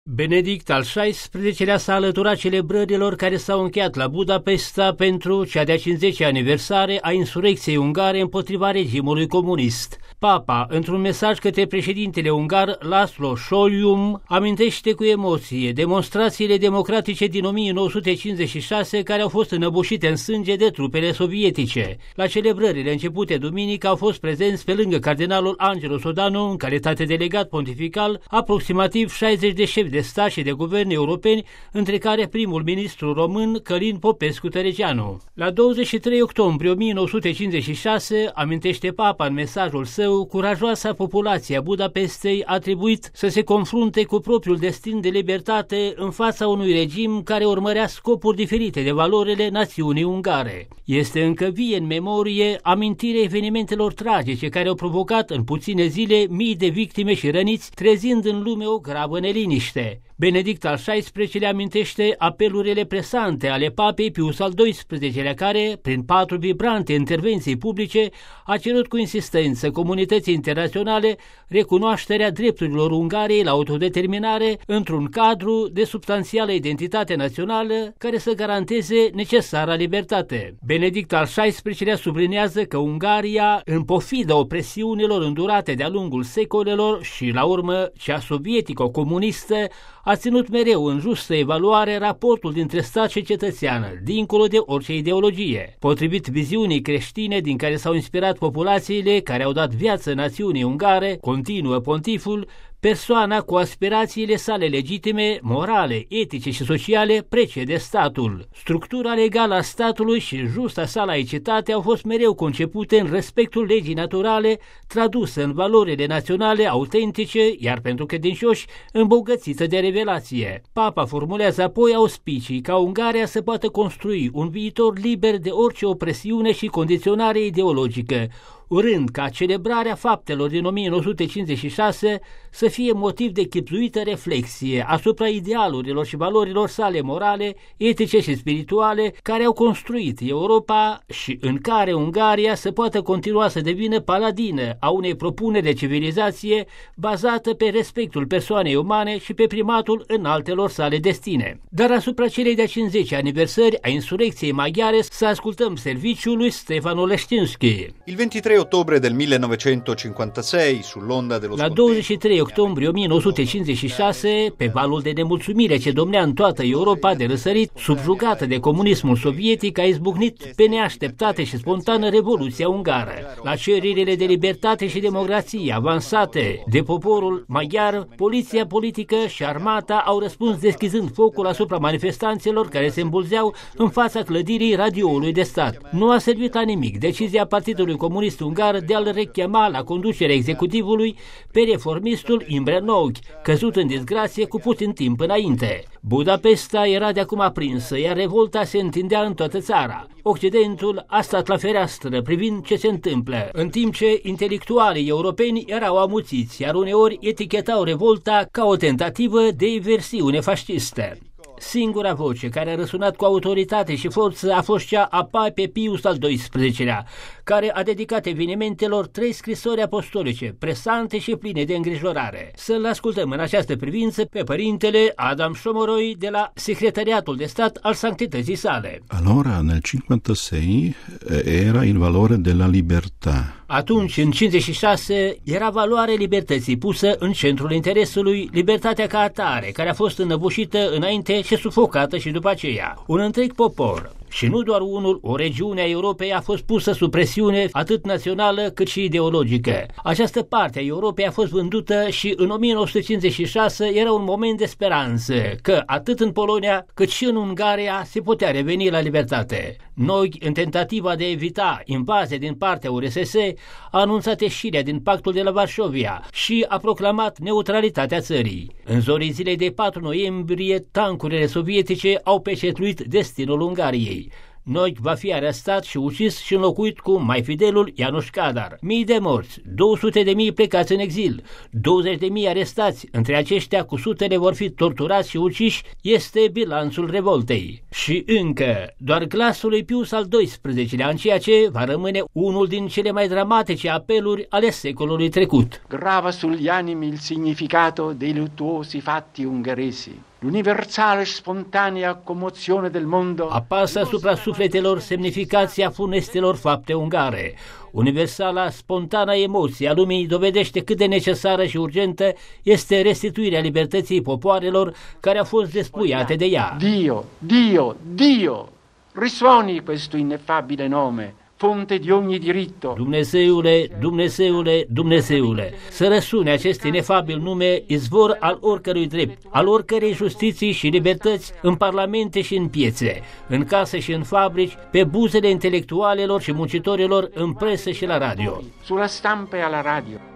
Benedict al XVI-lea s-a alăturat celebrărilor care s-au încheiat la Budapesta pentru cea de-a 50-a aniversare a insurecției ungare împotriva regimului comunist. Papa, într-un mesaj către președintele ungar László Sólyom, amintește cu emoție demonstrațiile democratice din 1956 care au fost înăbușite în sânge de trupele sovietice. La celebrările începute duminică au fost prezenți pe lângă cardinalul Angelo Sodano, în calitate de delegat pontifical, aproximativ 60 de șefi de stat și de guvern europeni, între care primul ministru român Călin Popescu-Tăriceanu. La 23 octombrie 1956, amintește Papa în mesajul său, curajoasa populație a Budapestei a trebuit să se confrunte cu propriul destin de libertate în fața unui regim care urmărea scopuri diferite de valorile națiunii ungare. Este încă vie în memorie amintirea evenimentelor tragice care au provocat în puține zile mii de victime și răniți, trezind în lume o gravă neliniște. Benedict al XVI-lea amintește apelurile presante ale papei Pius al XII-lea care, prin 4 vibrante intervenții publice, a cerut cu insistență comunității internaționale recunoașterea drepturilor Ungariei la autodeterminare într-un cadru de substanțială identitate națională care să garanteze necesara libertate. Benedict al XVI-lea sublinează că Ungaria, în pofida opresiunilor îndurate de-a lungul secolelor și, la urmă, cea sovietico-comunistă, a ținut mereu în justă evaluare raportul dintre stat și cetățean, dincolo de orice ideologie. Potrivit viziunii creștine din care s-au inspirat populațiile care au dat viață națiunii ungare, continuă pontiful, persoana cu aspirațiile sale legitime, morale, etice și sociale precede statul. Structura legală a statului și justa sa laicitate au fost mereu concepute în respectul legii naturale, tradusă în valorile naționale autentice, iar pentru credincioși îmbogățită de revelație. Papa formulează apoi auspicii ca Ungaria să poată construi un viitor liber de orice opresiune și condiționare ideologică, urând ca celebrarea faptelor din 1956 să fie motiv de chibzuită reflexie asupra idealurilor și valorilor sale morale, etice și spirituale care au construit Europa și în care Ungaria să poată continua să devină paladină a unei propuneri de civilizație bazată pe respectul persoanei umane și pe primatul înaltelor sale destine. Dar asupra celei de-a 50 aniversări a insurecției maghiare să ascultăm serviciul lui Stefan Oleszczynski. Il 23 ottobre del 1956, sull'onda dello La 23 octombrie 1956, pe valul de nemulțumire ce domnea în toată Europa de răsărit, subjugată de comunismul sovietic, a izbucnit pe neașteptate și spontană Revoluția Ungară. La cererile de libertate și democrație avansate de poporul maghiar, poliția politică și armata au răspuns deschizând focul asupra manifestanților care se îmbulzeau în fața clădirii radioului de stat. Nu a servit la nimic decizia Partidului Comunist Ungar de a-l rechema la conducerea executivului pe reformistul Imre Nagy, căzut în disgrație cu puțin timp înainte. Budapesta era de acum aprinsă, iar revolta se întindea în toată țara. Occidentul a stat la fereastră privind ce se întâmplă, în timp ce intelectualii europeni erau amuțiți, iar uneori etichetau revolta ca o tentativă de eversiune fascistă. Singura voce care a răsunat cu autoritate și forță a fost cea a Papei Pius al XII-lea, care a dedicat evenimentelor 3 scrisori apostolice, presante și pline de îngrijorare. Să-l ascultăm în această privință pe părintele Adam Șomoroi de la Secretariatul de Stat al Sanctității sale. Allora, nel 56 era il valore della libertà. Atunci, în 56, era valoarea libertății pusă în centrul interesului, libertatea ca atare, care a fost înăbușită înainte și sufocată și după aceea. Un întreg popor, și nu doar unul, o regiune a Europei a fost pusă sub presiune atât națională cât și ideologică. Această parte a Europei a fost vândută și în 1956 era un moment de speranță că atât în Polonia cât și în Ungaria se putea reveni la libertate. Noi, în tentativa de a evita invazia din partea URSS, a anunțat ieșirea din Pactul de la Varșovia și a proclamat neutralitatea țării. În zorii zilei de 4 noiembrie, tancurile sovietice au pecetluit destinul Ungariei. Noic va fi arestat și ucis și înlocuit cu mai fidelul Ianuș Cadar. Mii de morți, 200.000 plecați în exil, 20.000 arestați, între aceștia cu sutele vor fi torturați și uciși, este bilanțul revoltei. Și încă, doar glasul lui Pius al XII-lea în ceea ce va rămâne unul din cele mai dramatice apeluri ale secolului trecut. Grava sugli animi il significato dei luttuosi fatti ungheresi. L'universale și spontanea comozione del mondo. Apasă asupra sufletelor semnificația funestelor fapte ungare. Universala, spontana emoție a lumii dovedește cât de necesară și urgentă este restituirea libertății popoarelor care au fost despuiate de ea. Dio, Dio, Dio! Risuoni questo ineffabile nome, fonte di ogni diritto. Dumnezeule, Dumnezeule, Dumnezeule, să răsune acest inefabil nume, izvor al oricărui drept, al oricărei justiții și libertăți, în parlamente și în piețe, în case și în fabrici, pe buzele intelectualelor și muncitorilor, în presă și la radio. Sulla stampa e alla radio.